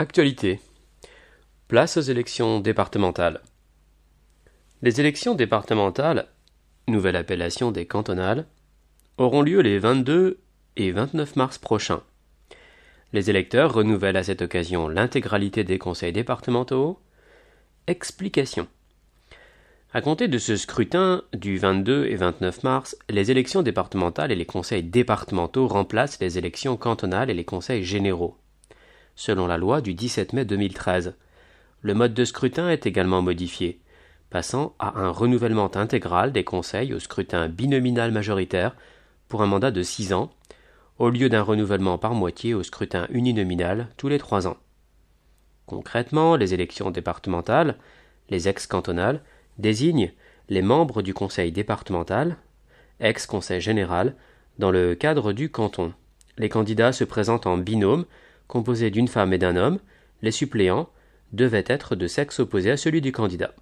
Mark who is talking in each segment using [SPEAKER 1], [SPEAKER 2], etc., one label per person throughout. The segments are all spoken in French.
[SPEAKER 1] Actualité. Place aux élections départementales. Les élections départementales, nouvelle appellation des cantonales, auront lieu les 22 et 29 mars prochains. Les électeurs renouvellent à cette occasion l'intégralité des conseils départementaux. Explication. À compter de ce scrutin du 22 et 29 mars, les élections départementales et les conseils départementaux remplacent les élections cantonales et les conseils généraux. Selon la loi du 17 mai 2013, le mode de scrutin est également modifié, passant à un renouvellement intégral des conseils au scrutin binominal majoritaire pour un mandat de 6 ans, au lieu d'un renouvellement par moitié au scrutin uninominal tous les 3 ans. Concrètement, les élections départementales, les ex-cantonales, désignent les membres du conseil départemental, ex-conseil général, dans le cadre du canton. Les candidats se présentent en binôme, composés d'une femme et d'un homme. Les suppléants devaient être de sexe opposé à celui du candidat.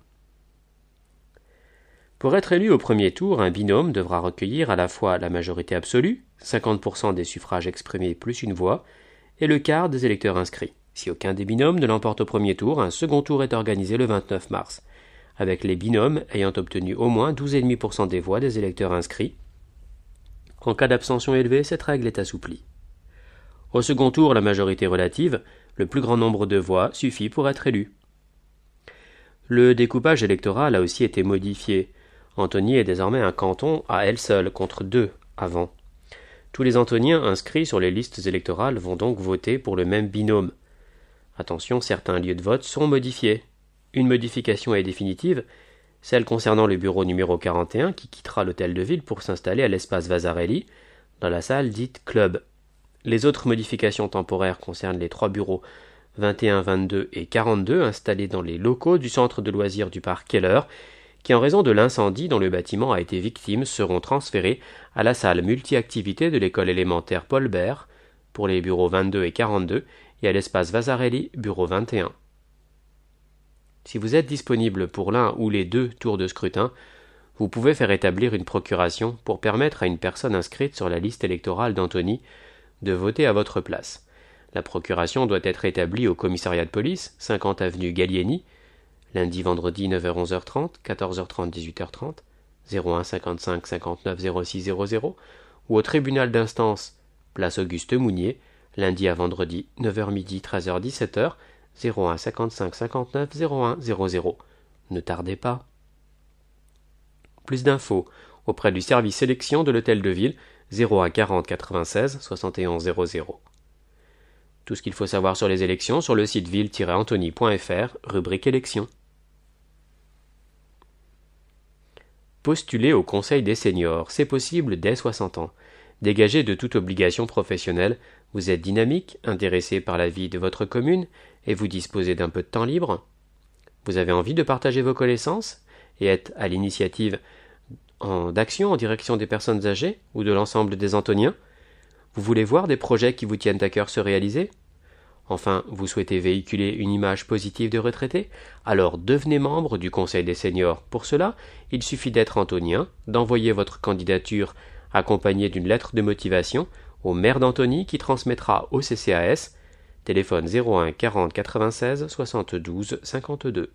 [SPEAKER 1] Pour être élu au premier tour, un binôme devra recueillir à la fois la majorité absolue, 50% des suffrages exprimés plus une voix, et le quart des électeurs inscrits. Si aucun des binômes ne l'emporte au premier tour, un second tour est organisé le 29 mars, avec les binômes ayant obtenu au moins 12,5% des voix des électeurs inscrits. En cas d'abstention élevée, cette règle est assouplie. Au second tour, la majorité relative, le plus grand nombre de voix, suffit pour être élu. Le découpage électoral a aussi été modifié. Antony est désormais un canton à elle seule, contre 2 avant. Tous les Antoniens inscrits sur les listes électorales vont donc voter pour le même binôme. Attention, certains lieux de vote sont modifiés. Une modification est définitive, celle concernant le bureau numéro 41 qui quittera l'hôtel de ville pour s'installer à l'espace Vasarely, dans la salle dite Club. Les autres modifications temporaires concernent les 3 bureaux 21, 22 et 42 installés dans les locaux du centre de loisirs du parc Keller, qui en raison de l'incendie dont le bâtiment a été victime seront transférés à la salle multi-activité de l'école élémentaire Paul Bert pour les bureaux 22 et 42 et à l'espace Vasarely, bureau 21. Si vous êtes disponible pour l'un ou les 2 tours de scrutin, vous pouvez faire établir une procuration pour permettre à une personne inscrite sur la liste électorale d'Antony de voter à votre place. La procuration doit être établie au commissariat de police, 50 avenue Gallieni, lundi, vendredi 9h-11h30, 14h30, 18h30, 01 55 59 06 00, ou au tribunal d'instance, place Auguste Mounier, lundi à vendredi 9h midi, 13h, 17h, 01 55 59 01 00. Ne tardez pas. Plus d'infos auprès du service élection de l'hôtel de ville 01 40 96 71 00. Tout ce qu'il faut savoir sur les élections sur le site ville-antony.fr, rubrique élections. Postuler au Conseil des seniors, c'est possible dès 60 ans. Dégagé de toute obligation professionnelle, vous êtes dynamique, intéressé par la vie de votre commune et vous disposez d'un peu de temps libre. Vous avez envie de partager vos connaissances et être à l'initiative d'action en direction des personnes âgées ou de l'ensemble des Antoniens. Vous voulez voir des projets qui vous tiennent à cœur se réaliser? Enfin, vous souhaitez véhiculer une image positive de retraité? Alors devenez membre du Conseil des seniors. Pour cela, il suffit d'être antonien, d'envoyer votre candidature accompagnée d'une lettre de motivation au maire d'Antony qui transmettra au CCAS, téléphone 01 40 96 72 52.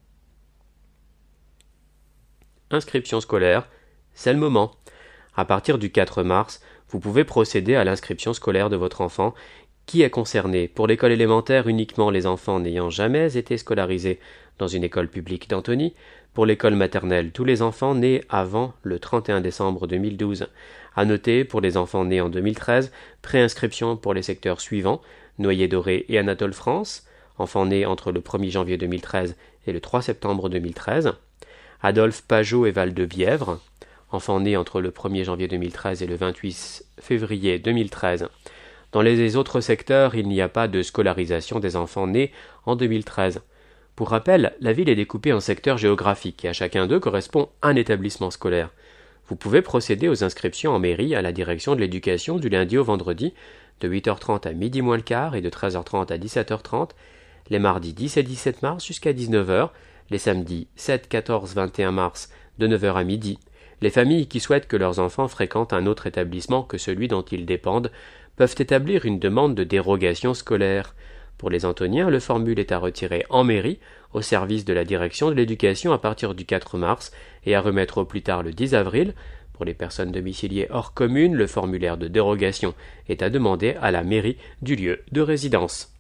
[SPEAKER 1] Inscription scolaire, c'est le moment. À partir du 4 mars, vous pouvez procéder à l'inscription scolaire de votre enfant qui est concerné. Pour l'école élémentaire, uniquement les enfants n'ayant jamais été scolarisés dans une école publique d'Antony. Pour l'école maternelle, tous les enfants nés avant le 31 décembre 2012. À noter, pour les enfants nés en 2013, préinscription pour les secteurs suivants, Noyer-Doré et Anatole France, enfants nés entre le 1er janvier 2013 et le 3 septembre 2013. Adolphe Pajot et Val-de-Bièvre, enfants nés entre le 1er janvier 2013 et le 28 février 2013. Dans les autres secteurs, il n'y a pas de scolarisation des enfants nés en 2013. Pour rappel, la ville est découpée en secteurs géographiques et à chacun d'eux correspond un établissement scolaire. Vous pouvez procéder aux inscriptions en mairie à la direction de l'éducation du lundi au vendredi de 8h30 à midi moins le quart et de 13h30 à 17h30, les mardis 10 et 17 mars jusqu'à 19h, les samedis 7, 14, 21 mars de 9h à midi. Les familles qui souhaitent que leurs enfants fréquentent un autre établissement que celui dont ils dépendent peuvent établir une demande de dérogation scolaire. Pour les Antoniens, le formule est à retirer en mairie, au service de la direction de l'éducation à partir du 4 mars et à remettre au plus tard le 10 avril. Pour les personnes domiciliées hors commune, le formulaire de dérogation est à demander à la mairie du lieu de résidence.